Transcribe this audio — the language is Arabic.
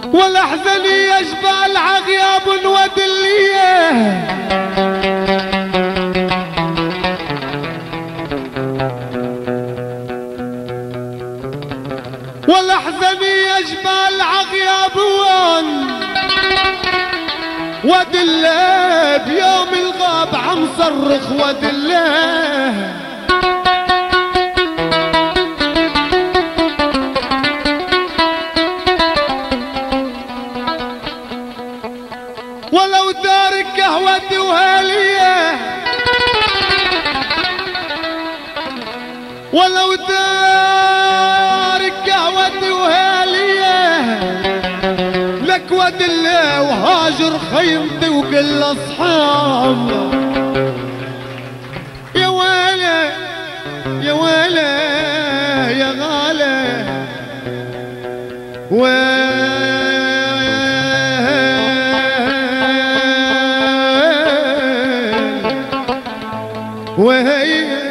والاحزني يشبع العغياب ودليه والاحزني يشبع العغياب ودله بيوم الغاب عم صرخ ودله ولو دار قهوتي وهاليه ولو دار قهوتي وهاليه لك ودله وهاجر خيمتي وقل اصحاب يا ويلي يا ويلي يا غالي وهي